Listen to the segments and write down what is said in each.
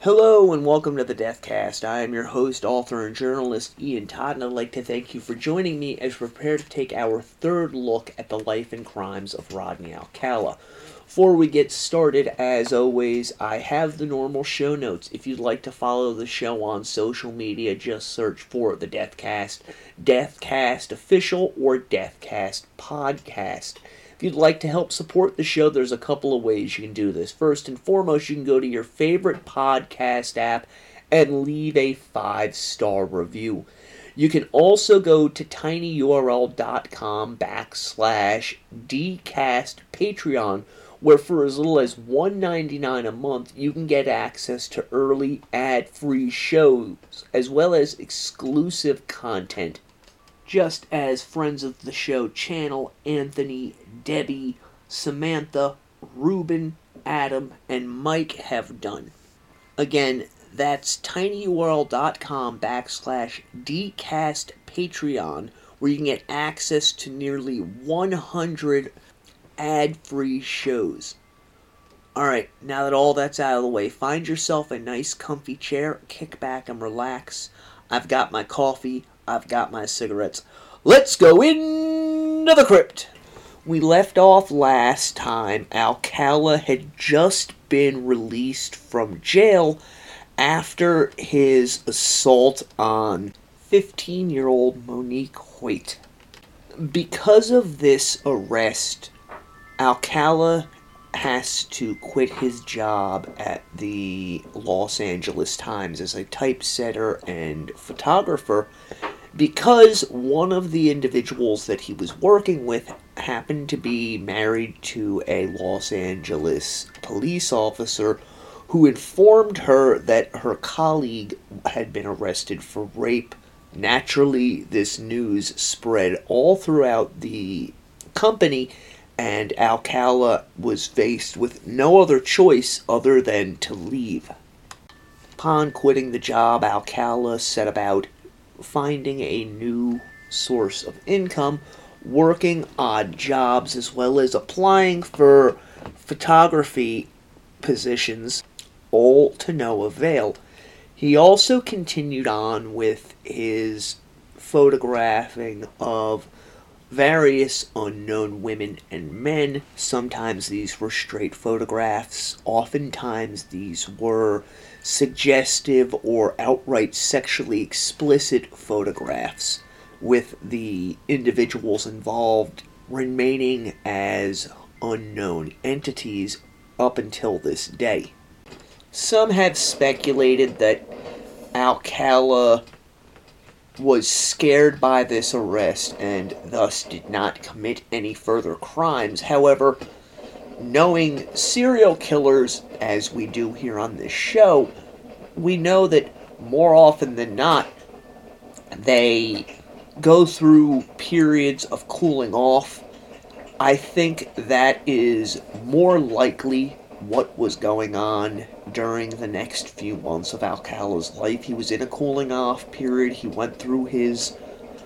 Hello and welcome to the Deathcast. I am your host, author, and journalist Ian Todd, and I'd like to thank you for joining me as we prepare to take our third look at the life and crimes of Rodney Alcala. Before we get started, as always, I have the normal show notes. If you'd like to follow the show on social media, just search for the Deathcast, Deathcast Official, or Deathcast Podcast. If you'd like to help support the show, there's a couple of ways you can do this. First and foremost, you can go to your favorite podcast app and leave a 5-star review. You can also go to tinyurl.com/dcastpatreon, where for as little as $1.99 a month, you can get access to early ad-free shows, as well as exclusive content, just as friends of the show channel Anthony, Debbie, Samantha, Ruben, Adam, and Mike have done. Again, that's tinyurl.com/dcastpatreon, where you can get access to nearly 100 ad-free shows. Alright, now that all that's out of the way, find yourself a nice comfy chair, kick back and relax. I've got my coffee, I've got my cigarettes. Let's go into the crypt! We left off last time. Alcala had just been released from jail after his assault on 15-year-old Monique Hoyt. Because of this arrest, Alcala has to quit his job at the Los Angeles Times as a typesetter and photographer because one of the individuals that he was working with happened to be married to a Los Angeles police officer who informed her that her colleague had been arrested for rape. Naturally, this news spread all throughout the company, and Alcala was faced with no other choice other than to leave. Upon quitting the job, Alcala set about finding a new source of income, working odd jobs, as well as applying for photography positions, all to no avail. He also continued on with his photographing of various unknown women and men. Sometimes these were straight photographs. Oftentimes these were suggestive or outright sexually explicit photographs, with the individuals involved remaining as unknown entities up until this day. Some have speculated that Alcala was scared by this arrest and thus did not commit any further crimes. However, knowing serial killers, as we do here on this show, we know that more often than not, they go through periods of cooling off. I think that is more likely what was going on during the next few months of Alcala's life. He was in a cooling off period. He went through his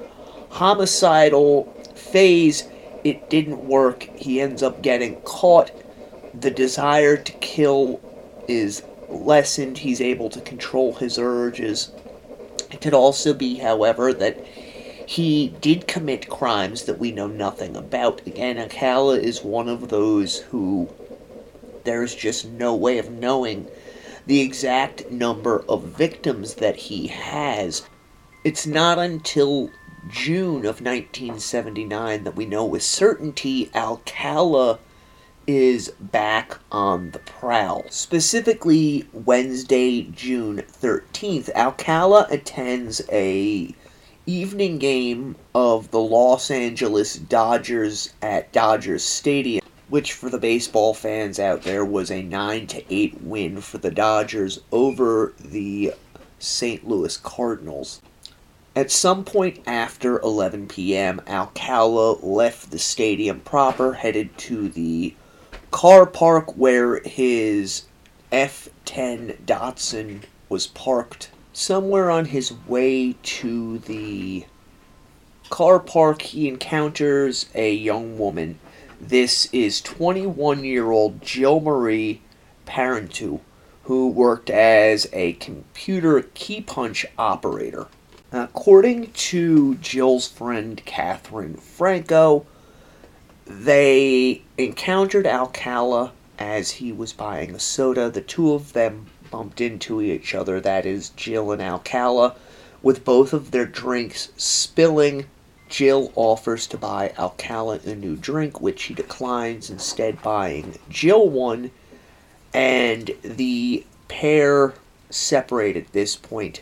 homicidal phase. It didn't work. He ends up getting caught. The desire to kill is lessened. He's able to control his urges. It could also be, however, that he did commit crimes that we know nothing about. Again, Alcala is one of those who there's just no way of knowing the exact number of victims that he has. It's not until June of 1979 that we know with certainty Alcala is back on the prowl. Specifically, Wednesday, June 13th, Alcala attends a evening game of the Los Angeles Dodgers at Dodgers Stadium, which for the baseball fans out there was a 9-8 win for the Dodgers over the St. Louis Cardinals. At some point after 11 p.m., Alcala left the stadium proper, headed to the car park where his F10 Datsun was parked. Somewhere on his way to the car park, he encounters a young woman. This is 21-year-old Jill Marie Parenteau, who worked as a computer key punch operator. According to Jill's friend Catherine Franco, they encountered Alcala as he was buying a soda. The two of them bumped into each other, that is, Jill and Alcala, with both of their drinks spilling. Jill offers to buy Alcala a new drink, which he declines, instead buying Jill one, and the pair separate at this point.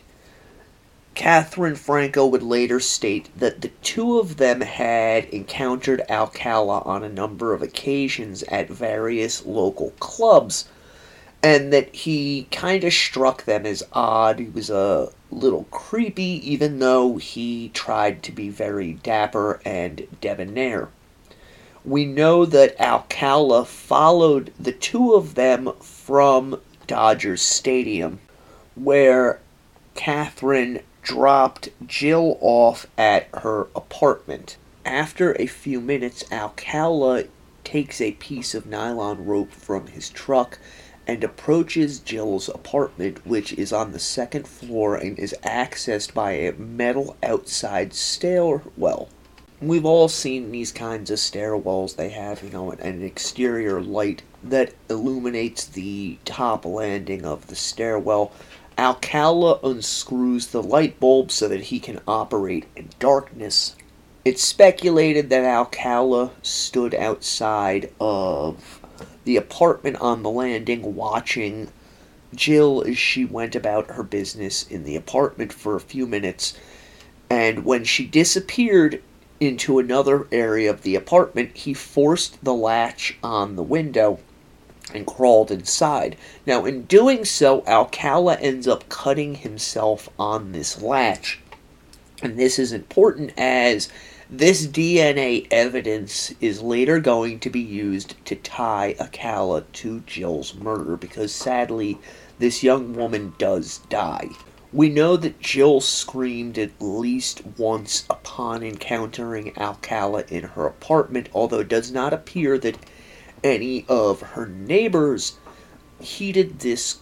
Catherine Franco would later state that the two of them had encountered Alcala on a number of occasions at various local clubs, and that he kind of struck them as odd. He was a little creepy, even though he tried to be very dapper and debonair. We know that Alcala followed the two of them from Dodgers Stadium, where Catherine dropped Jill off at her apartment. After a few minutes, Alcala takes a piece of nylon rope from his truck and approaches Jill's apartment, which is on the second floor and is accessed by a metal outside stairwell. We've all seen these kinds of stairwells. They have, an exterior light that illuminates the top landing of the stairwell. Alcala unscrews the light bulb so that he can operate in darkness. It's speculated that Alcala stood outside of the apartment on the landing watching Jill as she went about her business in the apartment for a few minutes, and when she disappeared into another area of the apartment, he forced the latch on the window and crawled inside. Now, in doing so, Alcala ends up cutting himself on this latch. And this is important as this DNA evidence is later going to be used to tie Alcala to Jill's murder, because sadly, this young woman does die. We know that Jill screamed at least once upon encountering Alcala in her apartment, although it does not appear that any of her neighbors heeded this,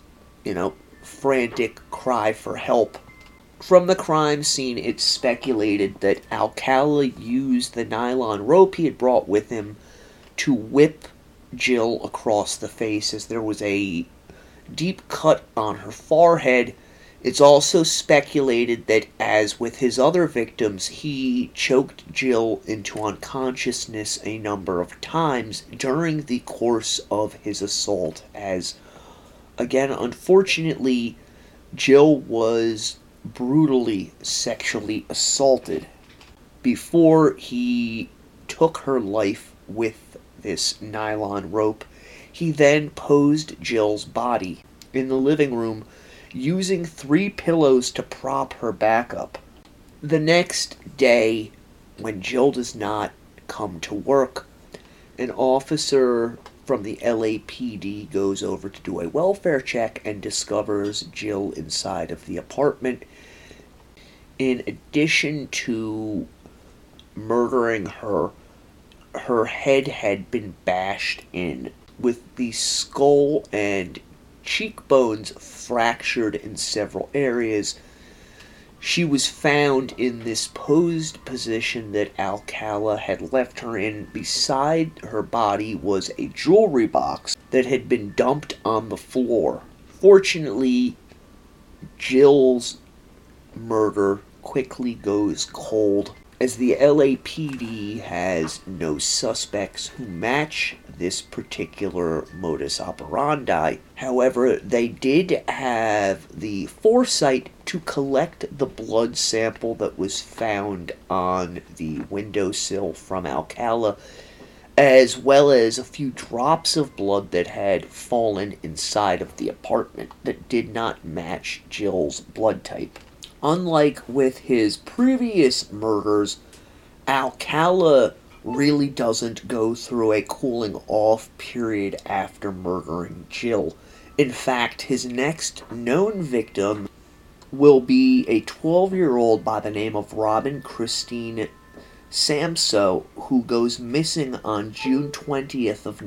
frantic cry for help. From the crime scene, it's speculated that Alcala used the nylon rope he had brought with him to whip Jill across the face, as there was a deep cut on her forehead. It's also speculated that, as with his other victims, he choked Jill into unconsciousness a number of times during the course of his assault, as, again, unfortunately, Jill was brutally sexually assaulted before he took her life with this nylon rope. He then posed Jill's body in the living room, using 3 pillows to prop her back up. The next day, when Jill does not come to work, an officer from the LAPD goes over to do a welfare check and discovers Jill inside of the apartment. In addition to murdering her, her head had been bashed in, with the skull and cheekbones fractured in several areas. She was found in this posed position that Alcala had left her in. Beside her body was a jewelry box that had been dumped on the floor. Fortunately, Jill's murder quickly goes cold, as the LAPD has no suspects who match this particular modus operandi. However, they did have the foresight to collect the blood sample that was found on the windowsill from Alcala, as well as a few drops of blood that had fallen inside of the apartment that did not match Jill's blood type. Unlike with his previous murders, Alcala really doesn't go through a cooling off period after murdering Jill. In fact, his next known victim will be a 12-year-old by the name of Robin Christine Samso, who goes missing on June 20th of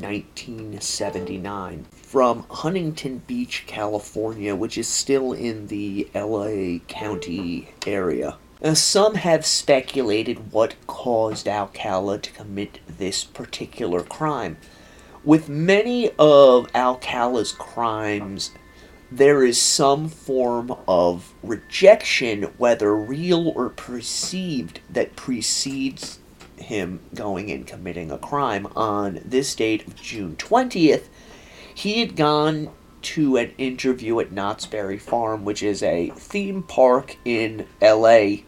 1979 from Huntington Beach, California, which is still in the LA County area. Now, some have speculated what caused Alcala to commit this particular crime. With many of Alcala's crimes, there is some form of rejection, whether real or perceived, that precedes him going and committing a crime. On this date of June 20th, he had gone to an interview at Knott's Berry Farm, which is a theme park in LA,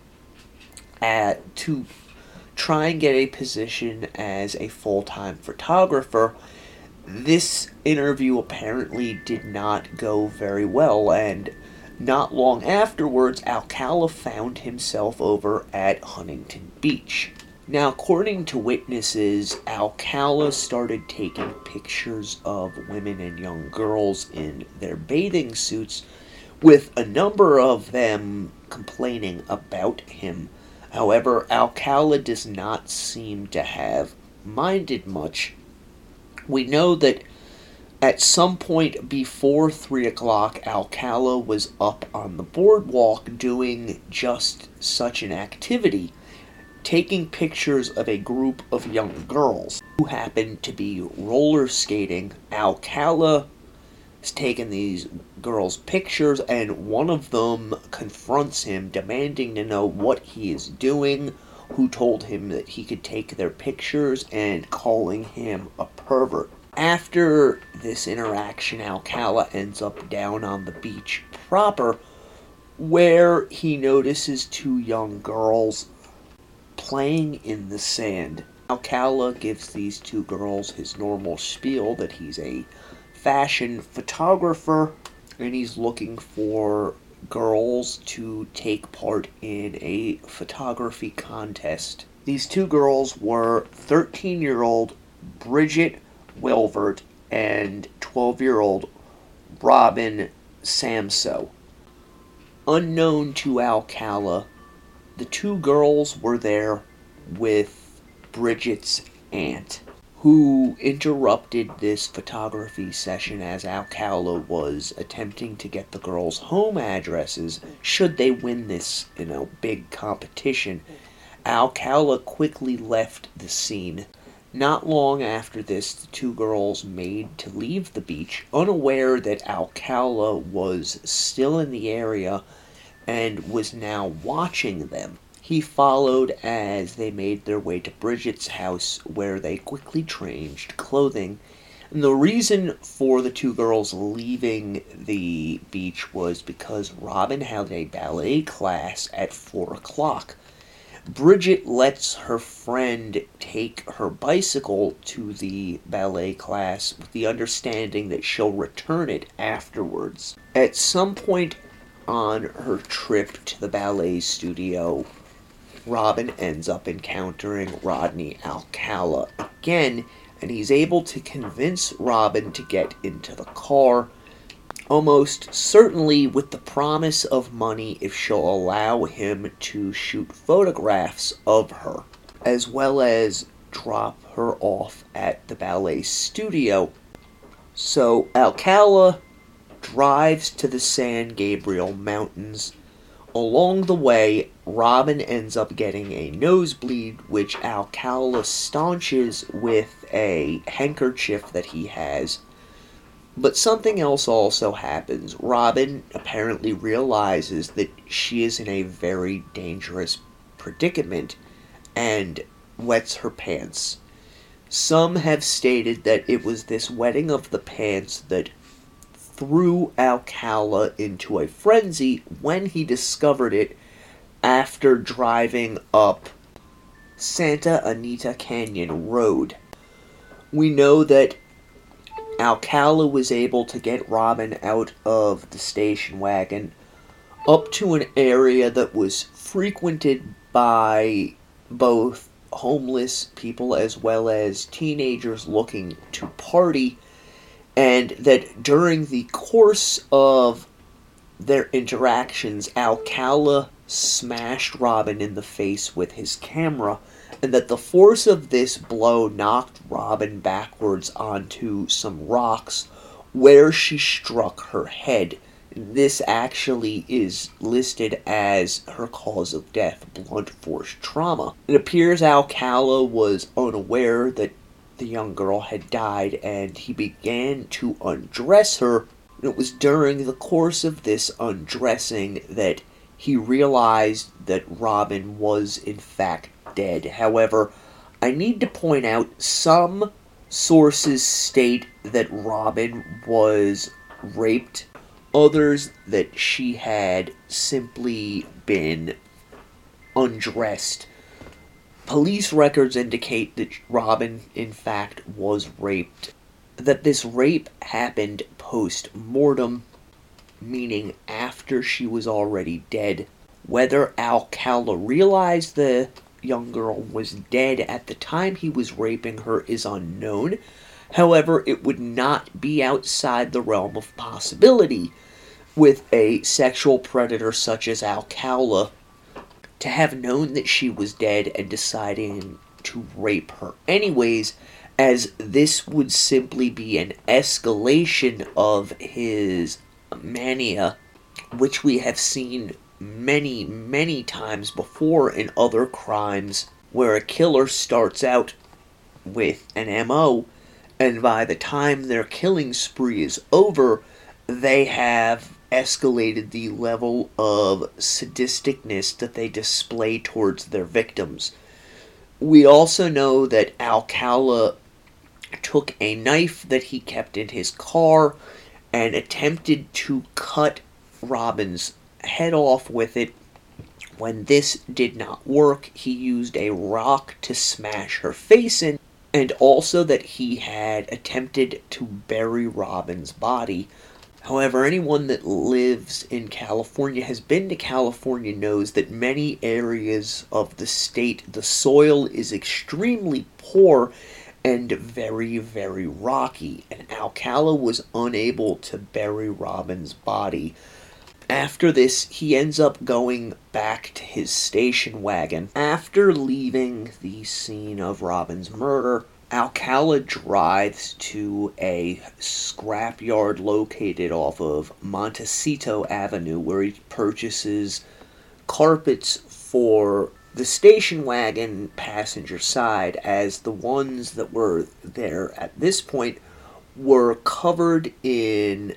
to try and get a position as a full-time photographer. This interview apparently did not go very well, and not long afterwards, Alcala found himself over at Huntington Beach. Now, according to witnesses, Alcala started taking pictures of women and young girls in their bathing suits, with a number of them complaining about him. However, Alcala does not seem to have minded much. We know that at some point before 3 o'clock, Alcala was up on the boardwalk doing just such an activity, taking pictures of a group of young girls who happened to be roller skating. Alcala is taking these girls' pictures, and one of them confronts him, demanding to know what he is doing, who told him that he could take their pictures, and calling him a pervert. After this interaction, Alcala ends up down on the beach proper, where he notices two young girls playing in the sand. Alcala gives these two girls his normal spiel that he's a fashion photographer and he's looking for girls to take part in a photography contest. These two girls were 13-year-old Bridget Wilvert and 12-year-old Robin Samso. Unknown to Alcala, the two girls were there with Bridget's aunt, who interrupted this photography session as Alcala was attempting to get the girls' home addresses should they win this, big competition. Alcala quickly left the scene. Not long after this, the two girls made to leave the beach, unaware that Alcala was still in the area and was now watching them. He followed as they made their way to Bridget's house, where they quickly changed clothing. And the reason for the two girls leaving the beach was because Robin had a ballet class at 4 o'clock. Bridget lets her friend take her bicycle to the ballet class with the understanding that she'll return it afterwards. At some point on her trip to the ballet studio, Robin ends up encountering Rodney Alcala again, and he's able to convince Robin to get into the car, almost certainly with the promise of money if she'll allow him to shoot photographs of her, as well as drop her off at the ballet studio. So Alcala drives to the San Gabriel Mountains. Along the way, Robin ends up getting a nosebleed, which Alcala staunches with a handkerchief that he has. But something else also happens. Robin apparently realizes that she is in a very dangerous predicament and wets her pants. Some have stated that it was this wetting of the pants that threw Alcala into a frenzy when he discovered it after driving up Santa Anita Canyon Road. We know that Alcala was able to get Robin out of the station wagon up to an area that was frequented by both homeless people as well as teenagers looking to party, and that during the course of their interactions, Alcala smashed Robin in the face with his camera and that the force of this blow knocked Robin backwards onto some rocks where she struck her head. This actually is listed as her cause of death, blunt force trauma. It appears Alcala was unaware that the young girl had died, and he began to undress her. It was during the course of this undressing that he realized that Robin was in fact dead. However, I need to point out some sources state that Robin was raped, others that she had simply been undressed. Police records indicate that Robin, in fact, was raped. That this rape happened post-mortem, meaning after she was already dead. Whether Alcala realized the young girl was dead at the time he was raping her is unknown. However, it would not be outside the realm of possibility with a sexual predator such as Alcala to have known that she was dead and deciding to rape her anyways, as this would simply be an escalation of his mania, which we have seen many, many times before in other crimes, where a killer starts out with an MO, and by the time their killing spree is over, they have escalated the level of sadisticness that they display towards their victims. We also know that Alcala took a knife that he kept in his car and attempted to cut Robin's head off with it. When this did not work, he used a rock to smash her face in, and also that he had attempted to bury Robin's body. However, anyone that lives in California, has been to California, knows that many areas of the state, the soil is extremely poor and very, very rocky, and Alcala was unable to bury Robin's body. After this, he ends up going back to his station wagon. After leaving the scene of Robin's murder, Alcala drives to a scrapyard located off of Montecito Avenue, where he purchases carpets for the station wagon passenger side, as the ones that were there at this point were covered in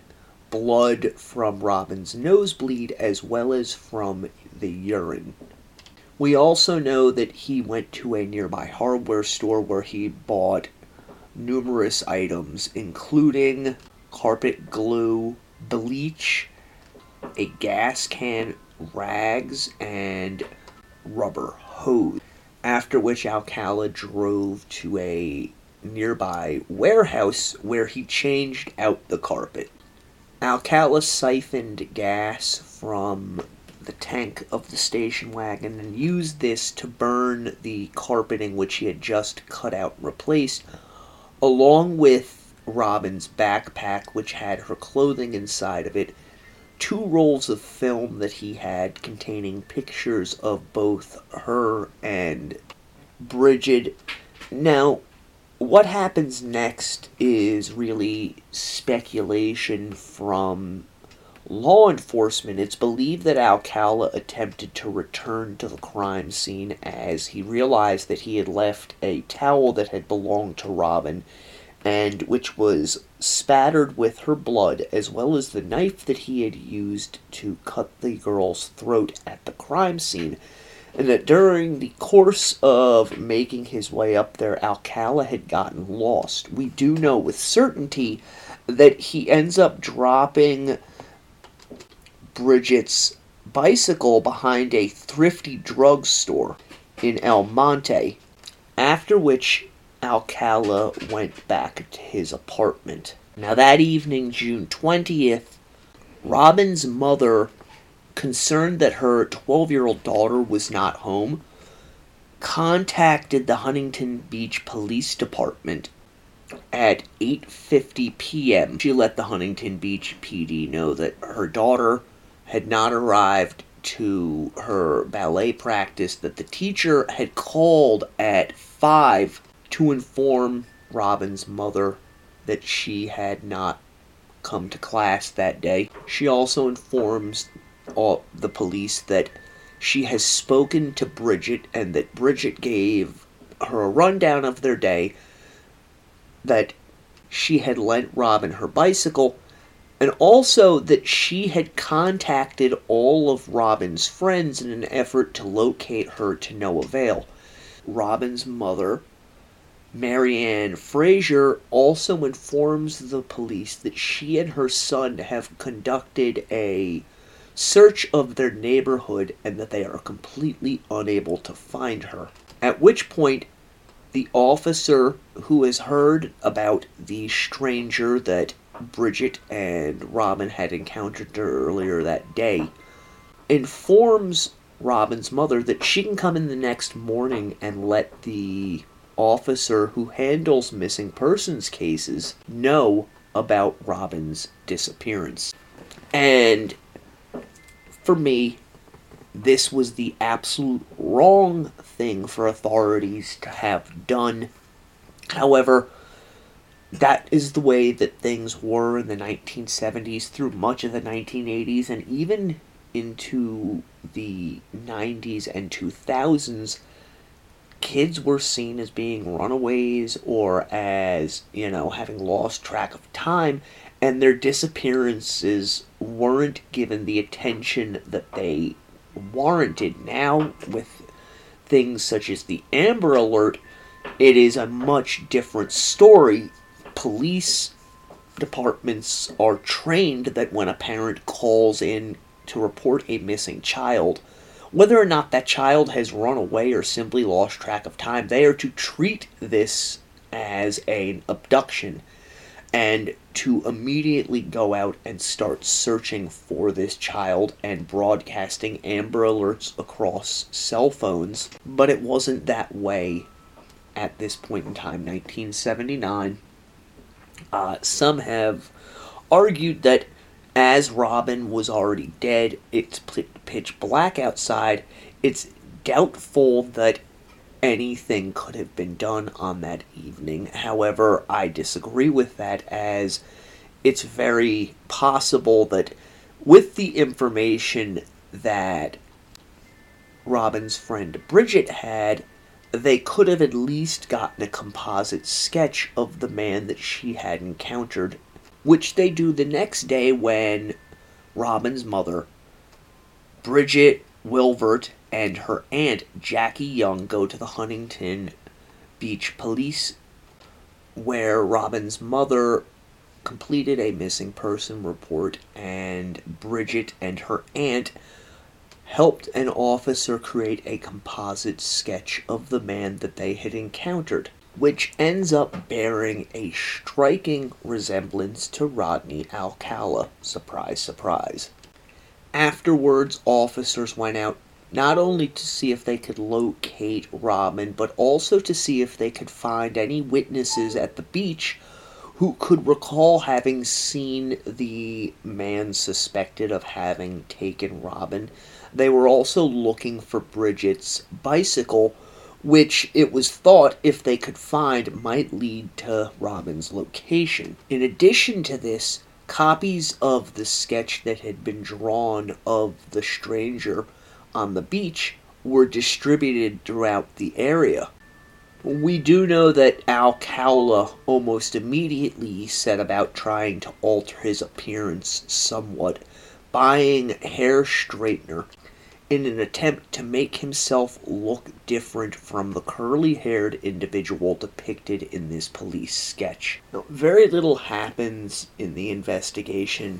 blood from Robin's nosebleed as well as from the urine. We also know that he went to a nearby hardware store where he bought numerous items, including carpet glue, bleach, a gas can, rags, and rubber hose. After which Alcala drove to a nearby warehouse where he changed out the carpet. Alcala siphoned gas from the tank of the station wagon and used this to burn the carpeting which he had just cut out and replaced, along with Robin's backpack which had her clothing inside of it, 2 rolls of film that he had containing pictures of both her and Bridget. Now, what happens next is really speculation from law enforcement. It's believed that Alcala attempted to return to the crime scene as he realized that he had left a towel that had belonged to Robin, and which was spattered with her blood, as well as the knife that he had used to cut the girl's throat at the crime scene. And that during the course of making his way up there, Alcala had gotten lost. We do know with certainty that he ends up dropping Bridget's bicycle behind a thrifty drugstore in El Monte, after which Alcala went back to his apartment. Now that evening, June 20th, Robin's mother, concerned that her 12-year-old daughter was not home, contacted the Huntington Beach Police Department at 8:50 p.m. She let the Huntington Beach PD know that her daughter had not arrived to her ballet practice that the teacher had called at 5 to inform Robin's mother that she had not come to class that day. She also informs the police that she has spoken to Bridget and that Bridget gave her a rundown of their day, that she had lent Robin her bicycle, and also that she had contacted all of Robin's friends in an effort to locate her to no avail. Robin's mother, Marianne Fraser, also informs the police that she and her son have conducted a search of their neighborhood and that they are completely unable to find her. At which point, the officer who has heard about the stranger that Bridget and Robin had encountered earlier that day informs Robin's mother that she can come in the next morning and let the officer who handles missing persons cases know about Robin's disappearance. And for me, this was the absolute wrong thing for authorities to have done. However, that is the way that things were in the 1970s through much of the 1980s and even into the 90s and 2000s. Kids were seen as being runaways or as, having lost track of time, and their disappearances weren't given the attention that they warranted. Now, with things such as the Amber Alert, it is a much different story. Police departments are trained that when a parent calls in to report a missing child, whether or not that child has run away or simply lost track of time, they are to treat this as an abduction and to immediately go out and start searching for this child and broadcasting Amber Alerts across cell phones. But it wasn't that way at this point in time, 1979. Some have argued that as Robin was already dead, it's pitch black outside, it's doubtful that anything could have been done on that evening. However, I disagree with that, as it's very possible that with the information that Robin's friend Bridget had, they could have at least gotten a composite sketch of the man that she had encountered, which they do the next day when Robin's mother, Bridget Wilvert, and her aunt, Jackie Young, go to the Huntington Beach police, where Robin's mother completed a missing person report, and Bridget and her aunt helped an officer create a composite sketch of the man that they had encountered, which ends up bearing a striking resemblance to Rodney Alcala. Surprise, surprise. Afterwards, officers went out not only to see if they could locate Robin, but also to see if they could find any witnesses at the beach who could recall having seen the man suspected of having taken Robin. They were also looking for Bridget's bicycle, which it was thought, if they could find, might lead to Robin's location. In addition to this, copies of the sketch that had been drawn of the stranger on the beach were distributed throughout the area. We do know that Alcala almost immediately set about trying to alter his appearance somewhat, buying hair straightener in an attempt to make himself look different from the curly-haired individual depicted in this police sketch. Now, very little happens in the investigation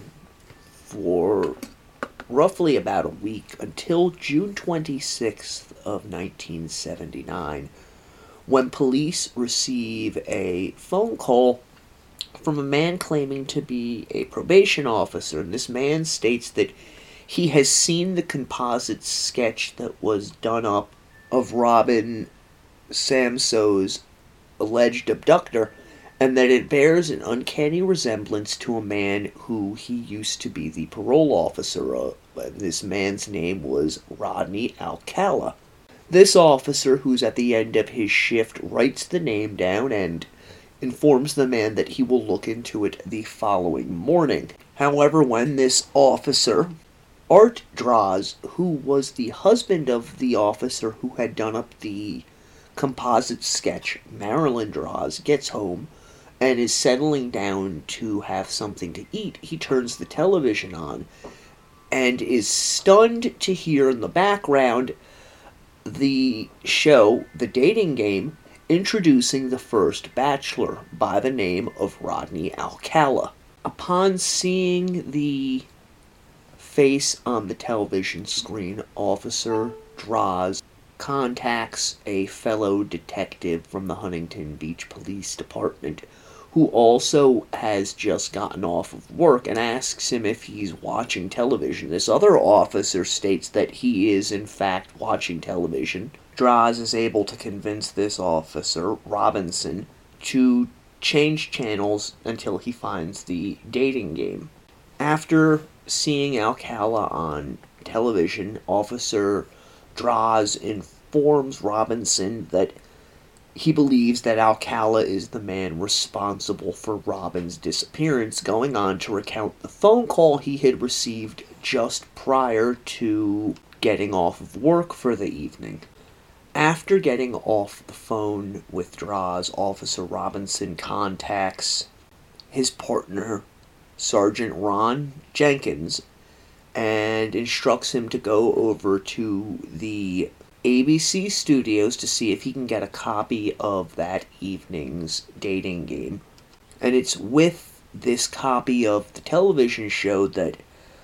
for roughly about a week until June 26th of 1979, when police receive a phone call from a man claiming to be a probation officer. And this man states that he has seen the composite sketch that was done up of Robin Samsoe's alleged abductor, and that it bears an uncanny resemblance to a man who he used to be the parole officer This man's name was Rodney Alcala. This officer, who's at the end of his shift, writes the name down and informs the man that he will look into it the following morning. However, when this officer, Art Draws, who was the husband of the officer who had done up the composite sketch, Marilyn Draws, gets home and is settling down to have something to eat, he turns the television on and is stunned to hear in the background the show, The Dating Game, introducing the first bachelor by the name of Rodney Alcala. Upon seeing the face on the television screen, Officer Draws contacts a fellow detective from the Huntington Beach Police Department who also has just gotten off of work and asks him if he's watching television. This other officer states that he is in fact watching television. Draws is able to convince this officer, Robinson, to change channels until he finds The Dating Game. After seeing Alcala on television, Officer Draws informs Robinson that he believes that Alcala is the man responsible for Robin's disappearance, going on to recount the phone call he had received just prior to getting off of work for the evening. After getting off the phone with Draws, Officer Robinson contacts his partner, Sergeant Ron Jenkins, and instructs him to go over to the ABC studios to see if he can get a copy of that evening's Dating Game. And it's with this copy of the television show that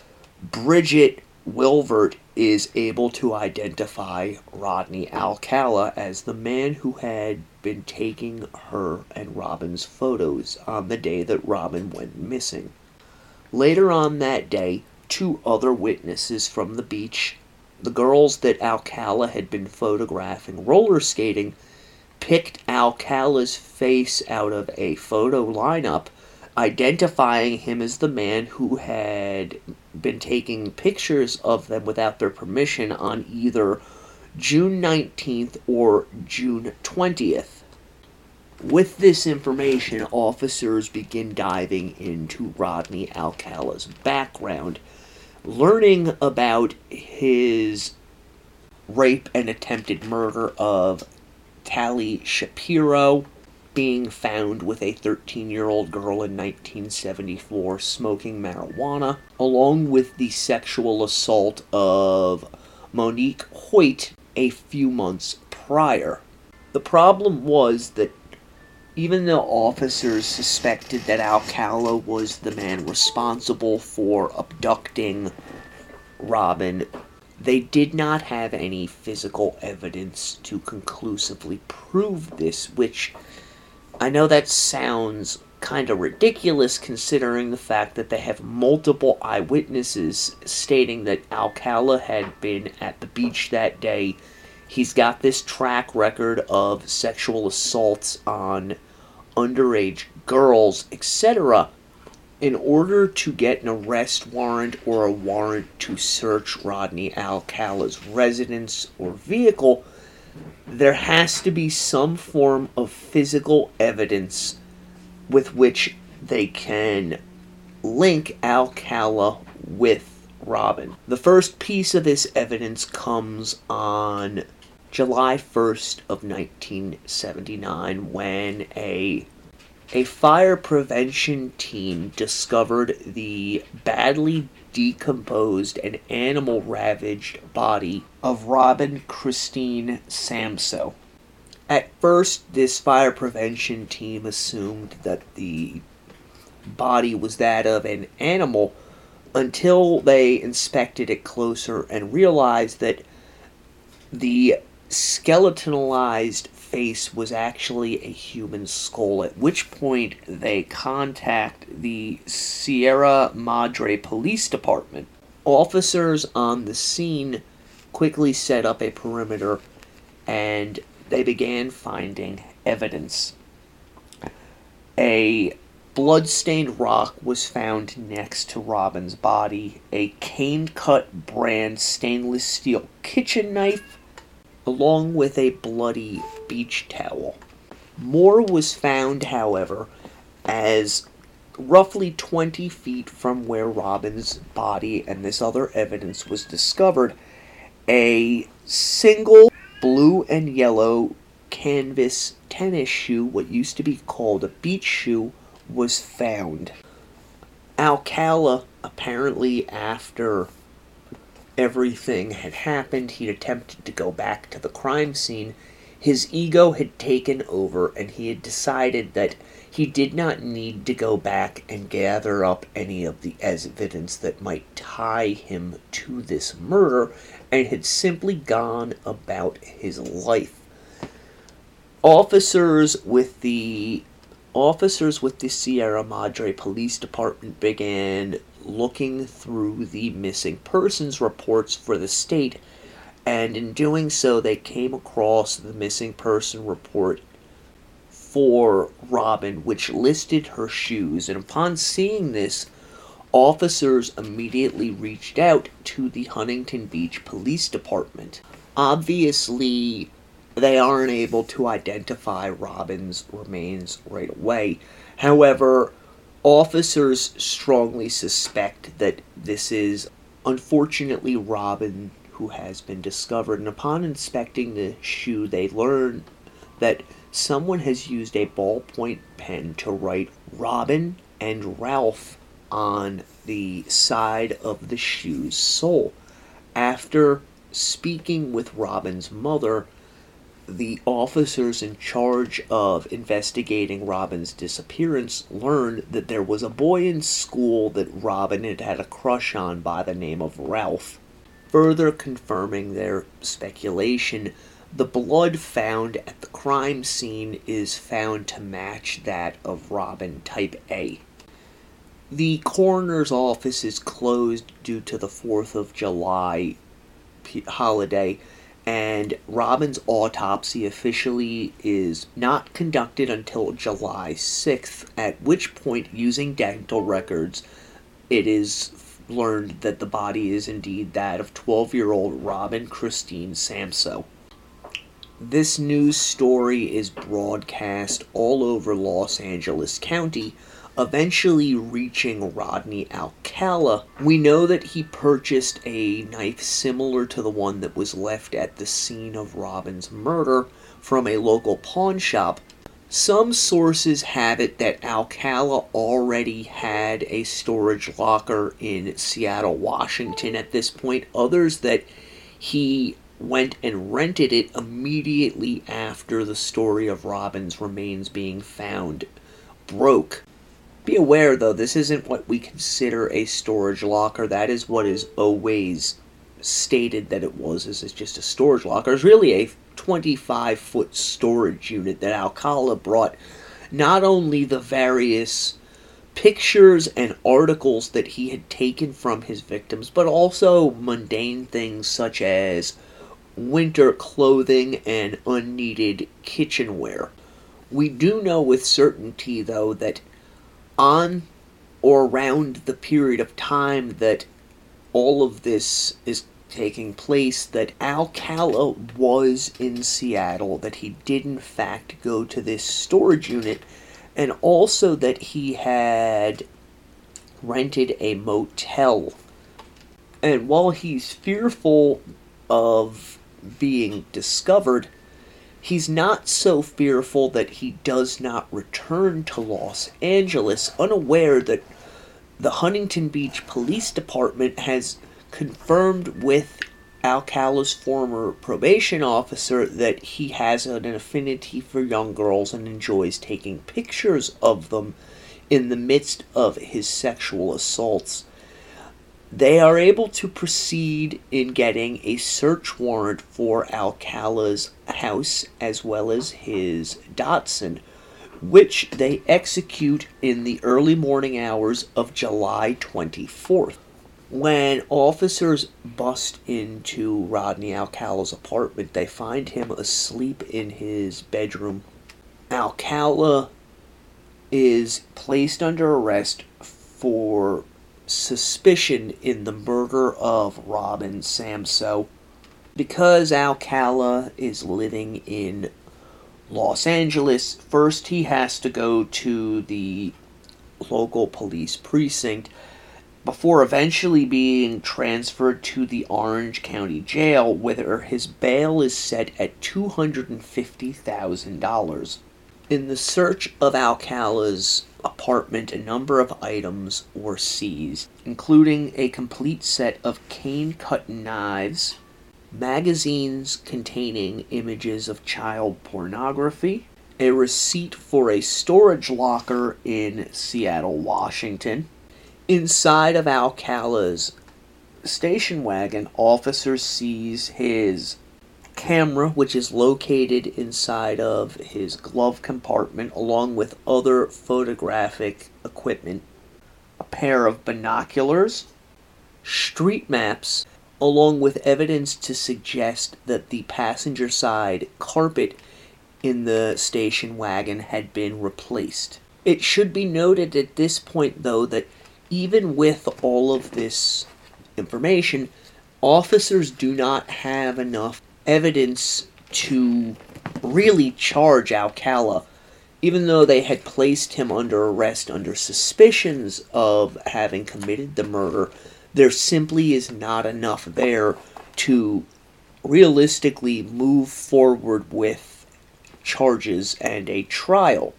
Bridget Wilvert is able to identify Rodney Alcala as the man who had been taking her and Robin's photos on the day that Robin went missing. Later on that day, two other witnesses from the beach, the girls that Alcala had been photographing roller skating, picked Alcala's face out of a photo lineup, identifying him as the man who had been taking pictures of them without their permission on either June 19th or June 20th. With this information, officers begin diving into Rodney Alcala's background, learning about his rape and attempted murder of Tali Shapiro, being found with a 13-year-old girl in 1974 smoking marijuana, along with the sexual assault of Monique Hoyt a few months prior. The problem was that even though officers suspected that Alcala was the man responsible for abducting Robin, they did not have any physical evidence to conclusively prove this, which I know that sounds kind of ridiculous considering the fact that they have multiple eyewitnesses stating that Alcala had been at the beach that day. He's got this track record of sexual assaults on underage girls, etc. In order to get an arrest warrant or a warrant to search Rodney Alcala's residence or vehicle, there has to be some form of physical evidence with which they can link Alcala with Robin. The first piece of this evidence comes on July 1st of 1979 when a fire prevention team discovered the badly decomposed and animal-ravaged body of Robin Christine Samso. At first, this fire prevention team assumed that the body was that of an animal until they inspected it closer and realized that the skeletonalized face was actually a human skull, at which point they contact the Sierra Madre Police Department. Officers on the scene quickly set up a perimeter and they began finding evidence. A blood-stained rock was found next to Robin's body, a cane-cut brand stainless steel kitchen knife, along with a bloody beach towel. More was found, however, as roughly 20 feet from where Robin's body and this other evidence was discovered, a single blue and yellow canvas tennis shoe, what used to be called a beach shoe, was found. Alcala, apparently after everything had happened, he'd attempted to go back to the crime scene. His ego had taken over, and he had decided that he did not need to go back and gather up any of the evidence that might tie him to this murder, and had simply gone about his life. Officers with the Sierra Madre Police Department began looking through the missing persons reports for the state, and in doing so they came across the missing person report for Robin, which listed her shoes, and upon seeing this, officers immediately reached out to the Huntington Beach Police Department. Obviously, they aren't able to identify Robin's remains right away. However, officers strongly suspect that this is unfortunately Robin who has been discovered, and upon inspecting the shoe, they learn that someone has used a ballpoint pen to write Robin and Ralph on the side of the shoe's sole. After speaking with Robin's mother, the officers in charge of investigating Robin's disappearance learned that there was a boy in school that Robin had had a crush on by the name of Ralph. Further confirming their speculation, the blood found at the crime scene is found to match that of Robin type A. The coroner's office is closed due to the 4th of July holiday, and Robin's autopsy officially is not conducted until July 6th, at which point, using dental records, it is learned that the body is indeed that of 12-year-old Robin Christine Samso. This news story is broadcast all over Los Angeles County, eventually reaching Rodney Alcala. We know that he purchased a knife similar to the one that was left at the scene of Robin's murder from a local pawn shop. Some sources have it that Alcala already had a storage locker in Seattle, Washington at this point. Others that he went and rented it immediately after the story of Robin's remains being found broke. Be aware, though, this isn't what we consider a storage locker. That is what is always stated that it was, is it's just a storage locker. It's really a 25-foot storage unit that Alcala brought not only the various pictures and articles that he had taken from his victims, but also mundane things such as winter clothing and unneeded kitchenware. We do know with certainty, though, that on or around the period of time that all of this is taking place, that Alcala was in Seattle, that he did in fact go to this storage unit, and also that he had rented a motel. And while he's fearful of being discovered, he's not so fearful that he does not return to Los Angeles, unaware that the Huntington Beach Police Department has confirmed with Alcala's former probation officer that he has an affinity for young girls and enjoys taking pictures of them in the midst of his sexual assaults. They are able to proceed in getting a search warrant for Alcala's house as well as his Datsun, which they execute in the early morning hours of July 24th. When officers bust into Rodney Alcala's apartment, they find him asleep in his bedroom. Alcala is placed under arrest for suspicion in the murder of Robin Samsoe. Because Alcala is living in Los Angeles, first he has to go to the local police precinct before eventually being transferred to the Orange County Jail, where his bail is set at $250,000. In the search of Alcala's apartment, a number of items were seized, including a complete set of cane-cut knives, magazines containing images of child pornography, a receipt for a storage locker in Seattle, Washington. Inside of Alcala's station wagon, officers seize his camera, which is located inside of his glove compartment, along with other photographic equipment, a pair of binoculars, street maps, along with evidence to suggest that the passenger side carpet in the station wagon had been replaced. It should be noted at this point, though, that even with all of this information, officers do not have enough evidence to really charge Alcala. Even though they had placed him under arrest under suspicions of having committed the murder, there simply is not enough there to realistically move forward with charges and a trial.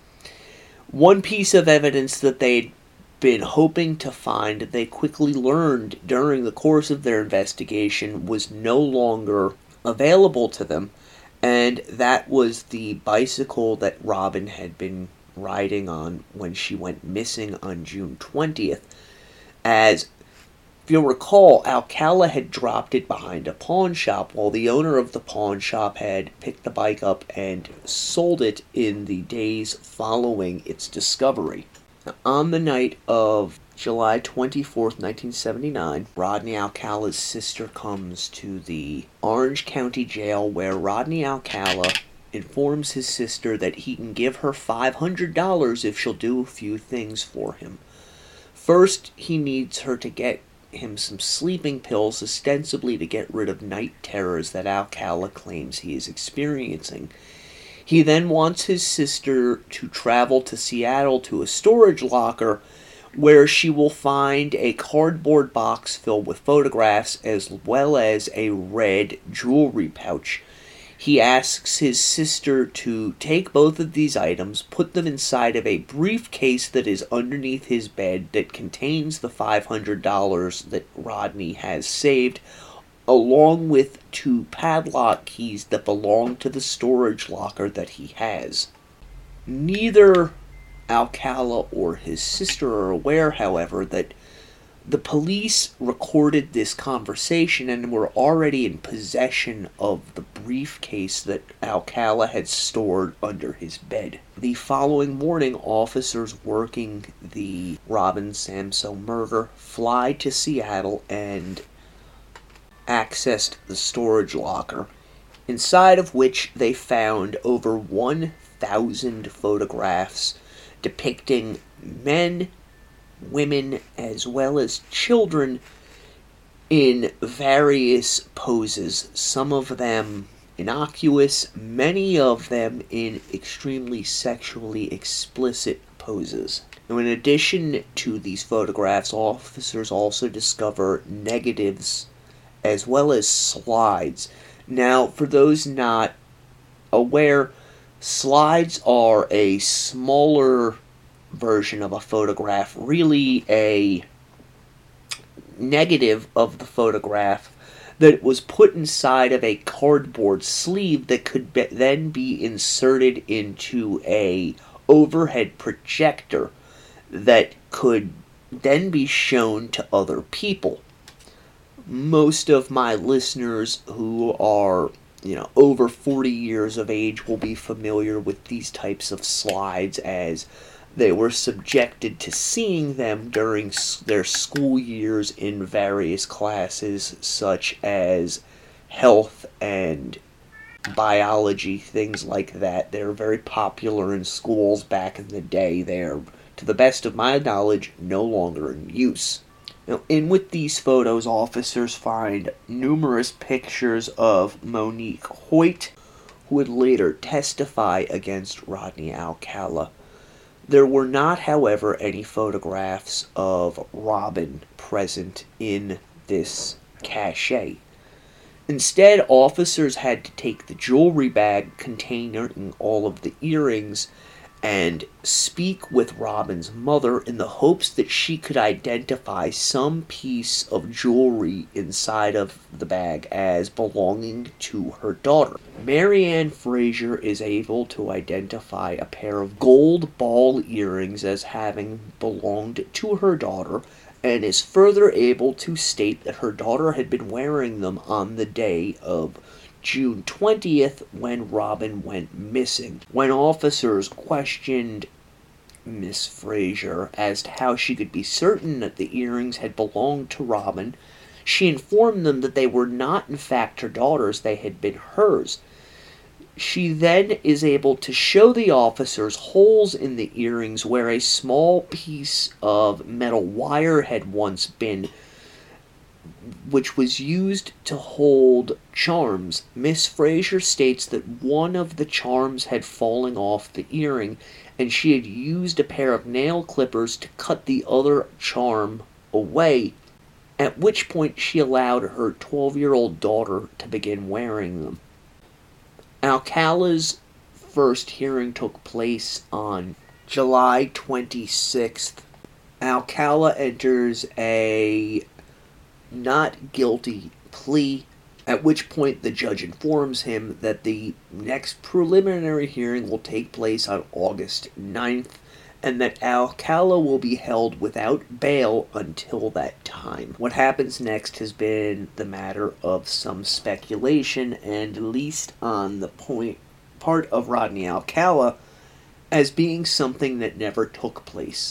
One piece of evidence that they'd been hoping to find, they quickly learned during the course of their investigation, was no longer available to them, and that was the bicycle that Robin had been riding on when she went missing on June 20th. As, if you'll recall, Alcala had dropped it behind a pawn shop, while the owner of the pawn shop had picked the bike up and sold it in the days following its discovery. On the night of July 24th, 1979, Rodney Alcala's sister comes to the Orange County Jail, where Rodney Alcala informs his sister that he can give her $500 if she'll do a few things for him. First, he needs her to get him some sleeping pills, ostensibly to get rid of night terrors that Alcala claims he is experiencing. He then wants his sister to travel to Seattle to a storage locker where she will find a cardboard box filled with photographs as well as a red jewelry pouch. He asks his sister to take both of these items, put them inside of a briefcase that is underneath his bed that contains the $500 that Rodney has saved, along with 2 padlock keys that belong to the storage locker that he has. Neither Alcala or his sister are aware, however, that the police recorded this conversation and were already in possession of the briefcase that Alcala had stored under his bed. The following morning, officers working the Robin Samsoe murder fly to Seattle and accessed the storage locker, inside of which they found over 1,000 photographs depicting men, women, as well as children in various poses, some of them innocuous, many of them in extremely sexually explicit poses. Now, in addition to these photographs, officers also discover negatives as well as slides. Now, for those not aware, slides are a smaller version of a photograph, really a negative of the photograph that was put inside of a cardboard sleeve that could then be inserted into a overhead projector that could then be shown to other people. Most of my listeners who are, over 40 years of age will be familiar with these types of slides, as they were subjected to seeing them during their school years in various classes such as health and biology, things like that. They're very popular in schools back in the day. They're, to the best of my knowledge, no longer in use. Now, in with these photos, officers find numerous pictures of Monique Hoyt, who would later testify against Rodney Alcala. There were not, however, any photographs of Robin present in this cache. Instead, officers had to take the jewelry bag containing all of the earrings and speak with Robin's mother in the hopes that she could identify some piece of jewelry inside of the bag as belonging to her daughter. Marianne Fraser is able to identify a pair of gold ball earrings as having belonged to her daughter, and is further able to state that her daughter had been wearing them on the day of June 20th, when Robin went missing. When officers questioned Miss Fraser as to how she could be certain that the earrings had belonged to Robin, she informed them that they were not in fact her daughter's, they had been hers. She then is able to show the officers holes in the earrings where a small piece of metal wire had once been, which was used to hold charms. Miss Fraser states that one of the charms had fallen off the earring, and she had used a pair of nail clippers to cut the other charm away, at which point she allowed her 12-year-old daughter to begin wearing them. Alcala's first hearing took place on July 26th. Alcala enters a not guilty plea, at which point the judge informs him that the next preliminary hearing will take place on August 9th, and that Alcala will be held without bail until that time. What happens next has been the matter of some speculation, and at least on the part of Rodney Alcala, as being something that never took place.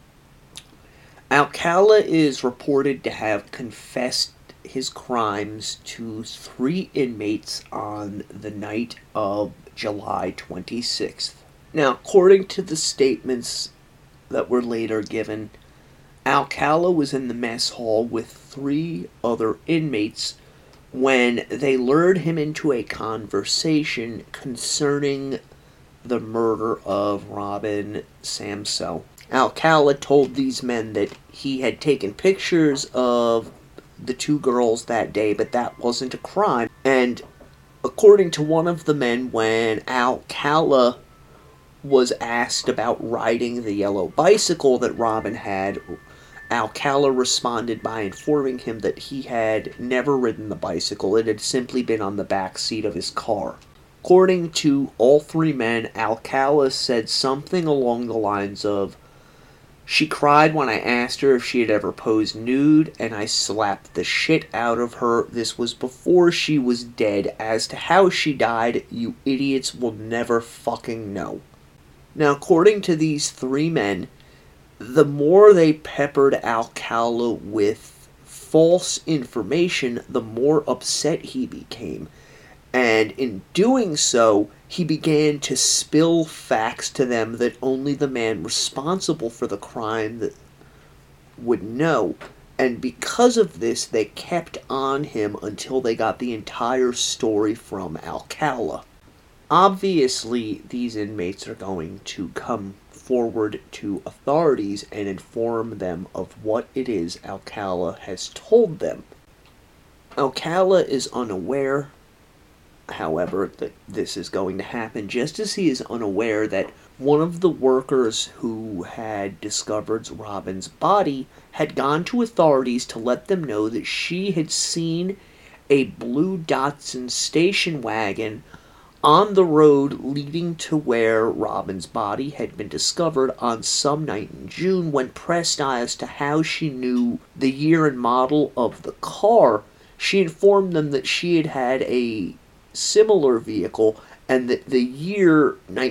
Alcala is reported to have confessed his crimes to 3 inmates on the night of July 26th. Now, according to the statements that were later given, Alcala was in the mess hall with 3 other inmates when they lured him into a conversation concerning the murder of Robin Samsoe. Alcala told these men that he had taken pictures of the 2 girls that day, but that wasn't a crime. And according to one of the men, when Alcala was asked about riding the yellow bicycle that Robin had, Alcala responded by informing him that he had never ridden the bicycle. It had simply been on the back seat of his car. According to all 3 men, Alcala said something along the lines of, "She cried when I asked her if she had ever posed nude, and I slapped the shit out of her. This was before she was dead. As to how she died, you idiots will never fucking know." Now, according to these 3 men, the more they peppered Alcala with false information, the more upset he became. And in doing so, he began to spill facts to them that only the man responsible for the crime would know. And because of this, they kept on him until they got the entire story from Alcala. Obviously, these inmates are going to come forward to authorities and inform them of what it is Alcala has told them. Alcala is unaware, however, that this is going to happen, just as he is unaware that one of the workers who had discovered Robin's body had gone to authorities to let them know that she had seen a blue Datsun station wagon on the road leading to where Robin's body had been discovered on some night in June. When pressed as to how she knew the year and model of the car, she informed them that she had had a similar vehicle and that the year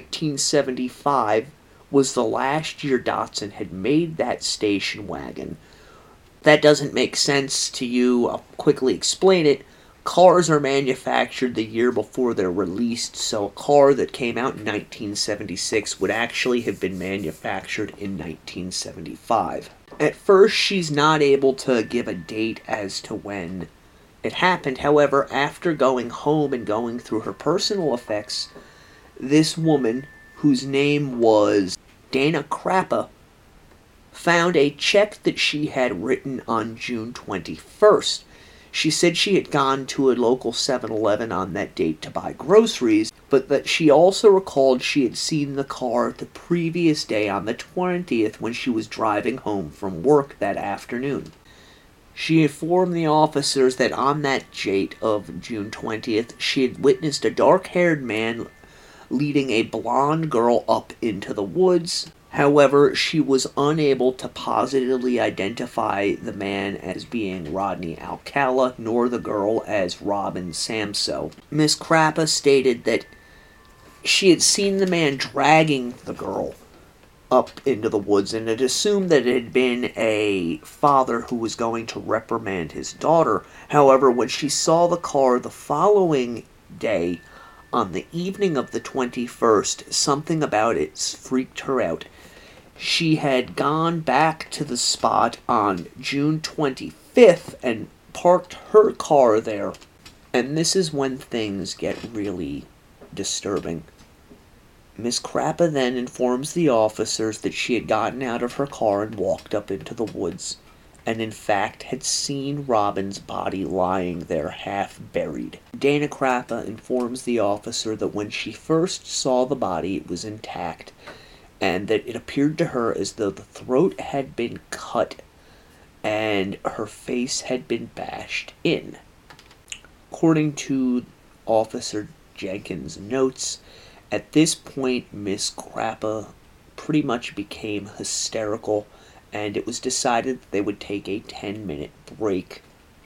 1975 was the last year Datsun had made that station wagon. That doesn't make sense to you. I'll quickly explain it. Cars are manufactured the year before they're released, so a car that came out in 1976 would actually have been manufactured in 1975. At first, she's not able to give a date as to when it happened. However, after going home and going through her personal effects, this woman, whose name was Dana Crappa, found a check that she had written on June 21st. She said she had gone to a local 7-Eleven on that date to buy groceries, but that she also recalled she had seen the car the previous day on the 20th when she was driving home from work that afternoon. She informed the officers that on that date of June 20th, she had witnessed a dark-haired man leading a blonde girl up into the woods. However, she was unable to positively identify the man as being Rodney Alcala, nor the girl as Robin Samso. Miss Crappa stated that she had seen the man dragging the girl up into the woods and had assumed that it had been a father who was going to reprimand his daughter. However, when she saw the car the following day, on the evening of the 21st, something about it freaked her out. She had gone back to the spot on June 25th and parked her car there. And this is when things get really disturbing. Miss Crappa then informs the officers that she had gotten out of her car and walked up into the woods, and in fact had seen Robin's body lying there half buried. Dana Crappa informs the officer that when she first saw the body it was intact, and that it appeared to her as though the throat had been cut and her face had been bashed in. According to Officer Jenkins' notes, at this point Miss Crappa pretty much became hysterical, and it was decided that they would take a 10-minute break,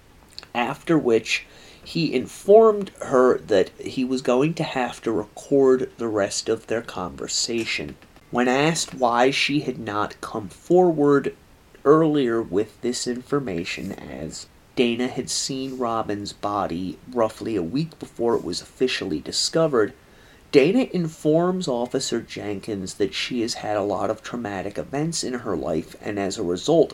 after which he informed her that he was going to have to record the rest of their conversation. When asked why she had not come forward earlier with this information, as Dana had seen Robin's body roughly a week before it was officially discovered, Dana informs Officer Jenkins that she has had a lot of traumatic events in her life, and as a result,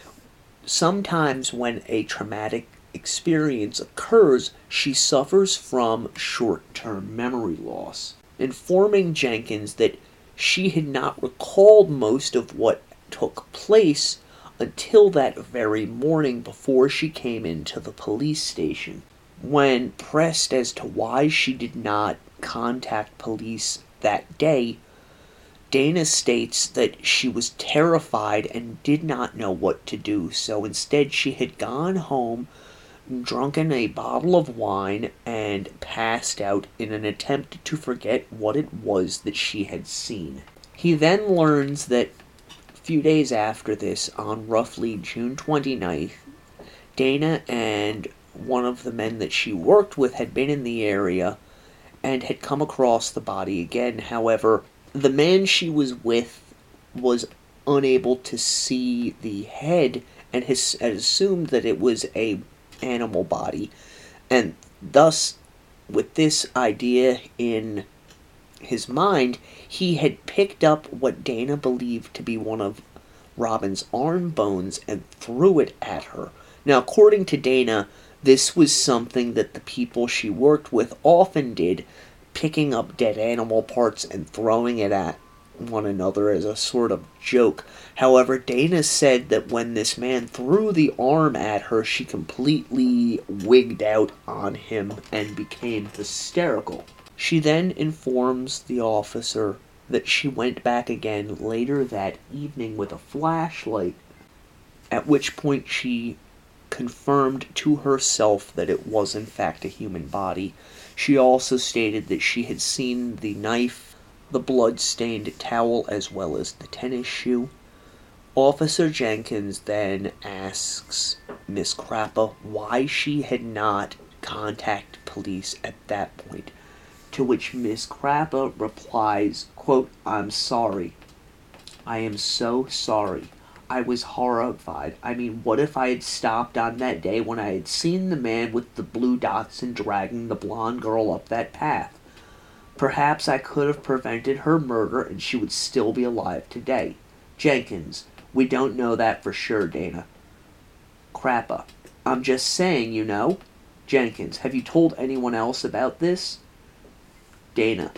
sometimes when a traumatic experience occurs, she suffers from short-term memory loss. Informing Jenkins that she had not recalled most of what took place until that very morning before she came into the police station. When pressed as to why she did not contact police that day, Dana states that she was terrified and did not know what to do, so instead she had gone home, drunken a bottle of wine, and passed out in an attempt to forget what it was that she had seen. He then learns that a few days after this, on roughly June 29th, Dana and one of the men that she worked with had been in the area and had come across the body again. However, the man she was with was unable to see the head and has assumed that it was a animal body, and thus, with this idea in his mind, he had picked up what Dana believed to be one of Robin's arm bones and threw it at her. Now, according to Dana, this was something that the people she worked with often did, picking up dead animal parts and throwing it at one another as a sort of joke. However, Dana said that when this man threw the arm at her, she completely wigged out on him and became hysterical. She then informs the officer that she went back again later that evening with a flashlight, at which point she confirmed to herself that it was in fact a human body. She also stated that she had seen the knife, the blood-stained towel, as well as the tennis shoe. Officer Jenkins then asks Miss Crappa why she had not contacted police at that point, to which Miss Crappa replies, quote, "I'm sorry. I am so sorry. I was horrified. I mean, what if I had stopped on that day when I had seen the man with the blue dots and dragging the blonde girl up that path? Perhaps I could have prevented her murder and she would still be alive today. Jenkins, we don't know that for sure, Dana. Crappa, I'm just saying, you know. Jenkins, have you told anyone else about this? Dana,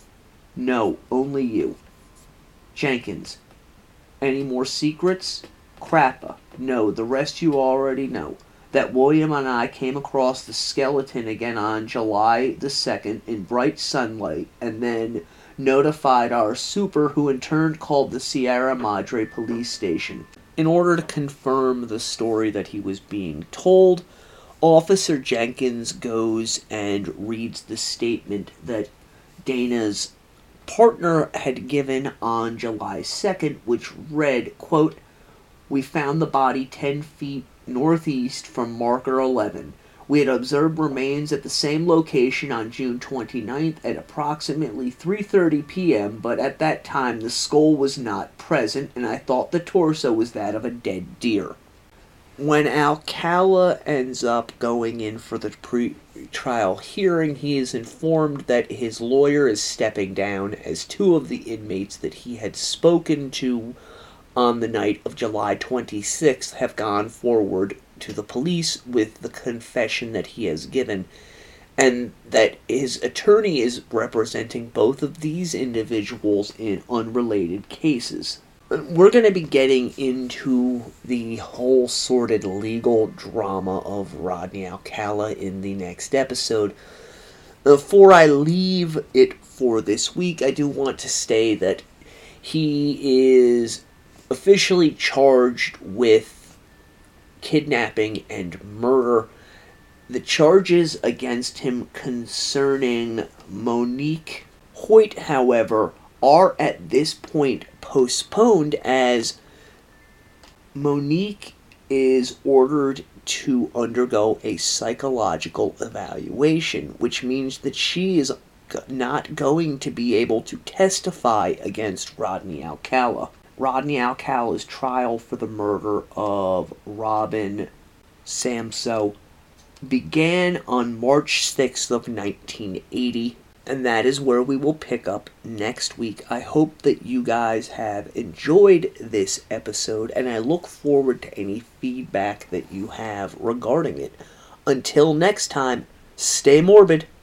no, only you. Jenkins, any more secrets? Crappa, no, the rest you already know. That William and I came across the skeleton again on July the 2nd in bright sunlight, and then notified our super, who in turn called the Sierra Madre police station. In order to confirm the story that he was being told, Officer Jenkins goes and reads the statement that Dana's partner had given on July 2nd, which read, quote, "We found the body 10 feet northeast from marker 11. We had observed remains at the same location on June 29th at approximately 3:30 p.m., but at that time the skull was not present, and I thought the torso was that of a dead deer." When Alcala ends up going in for the pre-trial hearing, he is informed that his lawyer is stepping down as two of the inmates that he had spoken to on the night of July 26th have gone forward to the police with the confession that he has given, and that his attorney is representing both of these individuals in unrelated cases. We're going to be getting into the whole sordid legal drama of Rodney Alcala in the next episode. Before I leave it for this week, I do want to say that he is officially charged with kidnapping and murder. The charges against him concerning Monique Hoyt, however, are at this point postponed, as Monique is ordered to undergo a psychological evaluation, which means that she is not going to be able to testify against Rodney Alcala. Rodney Alcala's trial for the murder of Robin Samso began on March 6th of 1980, and that is where we will pick up next week. I hope that you guys have enjoyed this episode, and I look forward to any feedback that you have regarding it. Until next time, stay morbid.